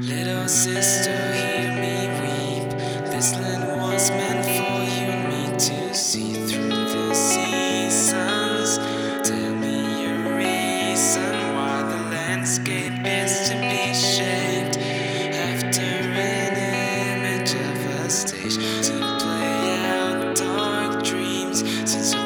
Little sister, hear me weep. This land was meant for you and me to see through the seasons. Tell me your reason why the landscape is to be shaped after an image of a stage to play out dark dreams. Since